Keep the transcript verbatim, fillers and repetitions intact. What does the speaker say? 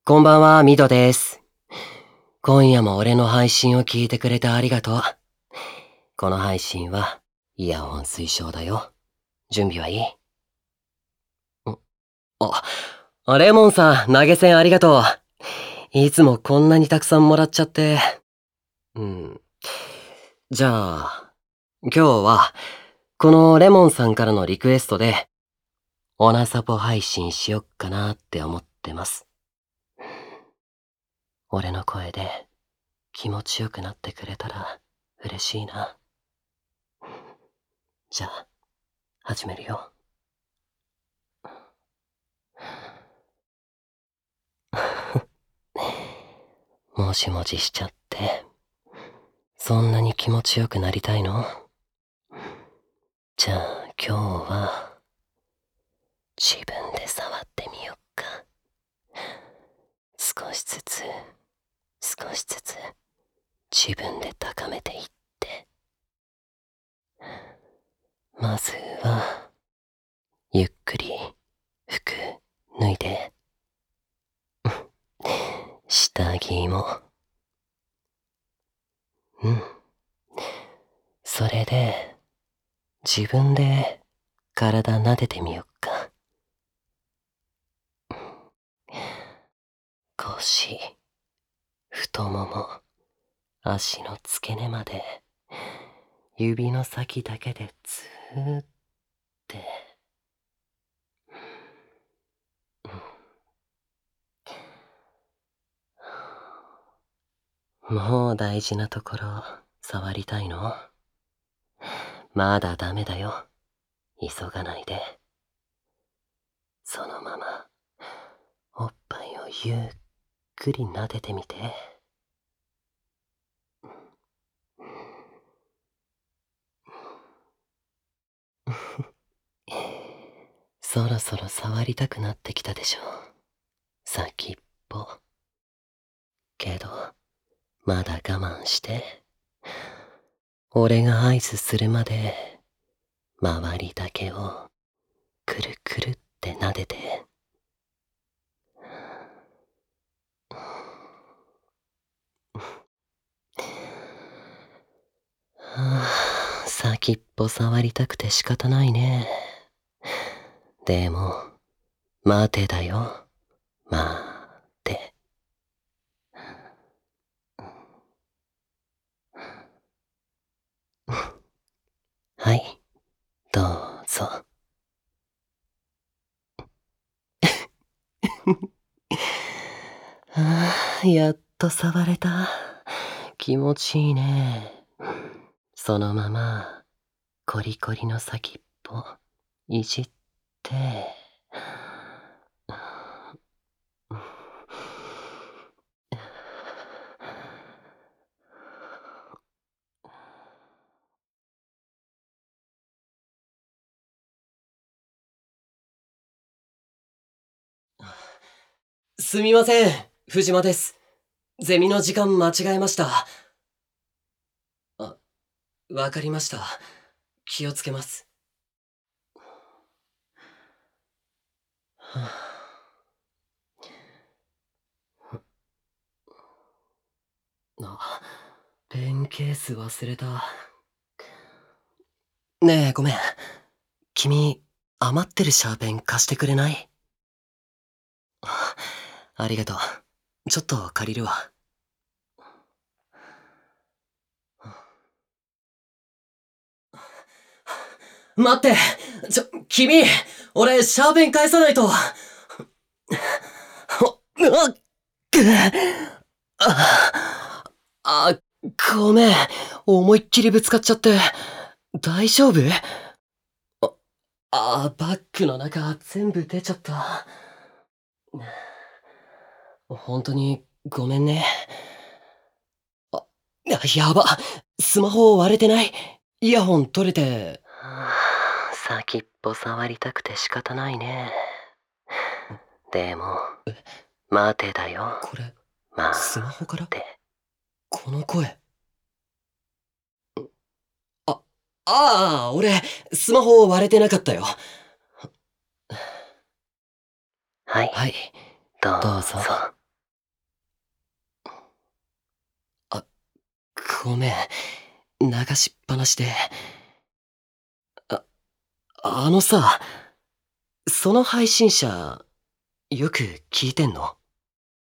こんばんは、ミドです。今夜も俺の配信を聞いてくれてありがとう。この配信は、イヤホン推奨だよ。準備はいい？んあ、レモンさん、投げ銭ありがとう。いつもこんなにたくさんもらっちゃって。うん。じゃあ、今日は、このレモンさんからのリクエストで、オナサポ配信しよっかなって思ってます。俺の声で気持ちよくなってくれたら嬉しいな。じゃあ、始めるよ。もしもししちゃって、そんなに気持ちよくなりたいの？じゃあ今日は、自分で触ってみよっか。少しずつ、少しずつ、自分で高めていって。まずは、ゆっくり、服、脱いで。下着も。うん。それで、自分で体撫でてみよっか。腰、太もも、足の付け根まで、指の先だけでずーって。もう大事なところ触りたいの？まだダメだよ。急がないで。そのまま、おっぱいをゆっくり撫でてみて。そろそろ触りたくなってきたでしょ。先っぽ。けど、まだ我慢して。俺が合図するまで、周りだけを、くるくるって撫でて。はあ、先っぽ触りたくて仕方ないね。でも、待てだよ。待て。はい、どうぞ。はあ、やっと触れた。気持ちいいね。そのまま、コリコリの先っぽ、いじって。すみません、藤間です。ゼミの時間間違えました。あ、わかりました。気をつけます。はあ、あ、ペンケース忘れた。ねえ、ごめん。君、余ってるシャーペン貸してくれない？あ、ありがとう。ちょっと借りるわ。待って！ちょ、君！俺、シャーペン返さないと！ほ、うわっ！あ、あ、ごめん。思いっきりぶつかっちゃって。大丈夫？あ、あ、バッグの中全部出ちゃった。本当にごめんね。あ、ややば。スマホ割れてない？イヤホン取れて。はあ、先っぽ触りたくて仕方ないね。でも、待てだよ。これ、スマホから？この声。あ、ああ、俺、スマホ割れてなかったよ。はい。はい、どうぞ。 ごめん。流しっぱなしで。あ、あのさ、その配信者、よく聞いてんの？